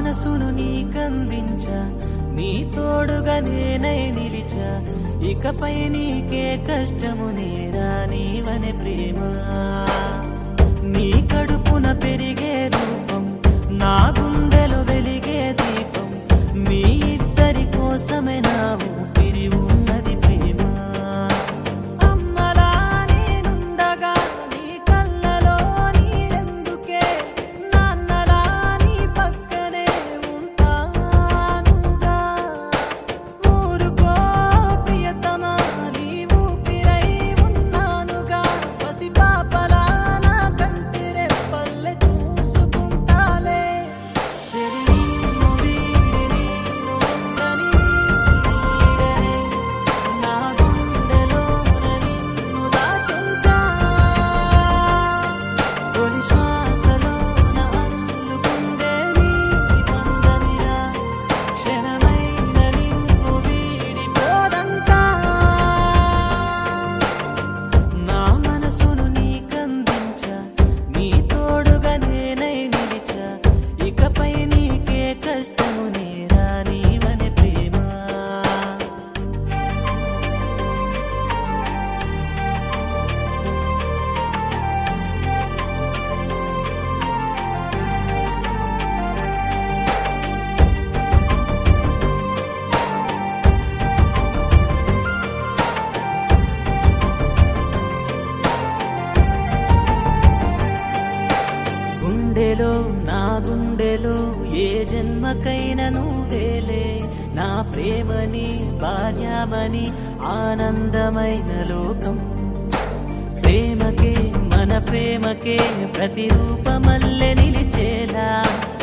మనసును నీకందించా, నీ తోడుగా నేనై నిలిచా, ఇకపై నీకే కష్టము నేరా నీవనే ప్రేమ. నీ కడుపున పెరిగే రూపం, నా గుండెలో వెలిగే దీపం, మీ ఇద్దరి కోసమే నా ఊపిరి ఉన్నది ప్రేమ. అమ్మలా నేనుండగా నీ కళ్ళలో నీరెందుకే, నాన్నలా నీ పక్కనే ఉంటానుగా. ఊరుకో ప్రియతమా, నీ ఊపిరై ఉన్నానుగా. పసిపాపలా నా కంటి రెప్పల్లె చూసుకుంటాలే. చెలి నిన్ను వీడి నేను ఉండని నీడనే, నా గుండెలోన నిన్ను దాచుంచా. తొలి శ్వాసలోన అల్లుకుందే నీ బంధమిరా, క్షణమైన నిన్ను వీడిపోదంటా. నా మనసును నీకందించా, నీ తోడుగా నేనై నిలిచా, ఇకపై నీకే కష్టము నేరా నీవనే ప్రేమ. గుండెలో నా గుండెలో ఏ జన్మకైనా నువ్వేలే, నా ప్రేమని భార్యామని ఆనందమైన లోకం. ప్రేమకే మన ప్రేమకే ప్రతిరూపమల్లె నిలిచేలా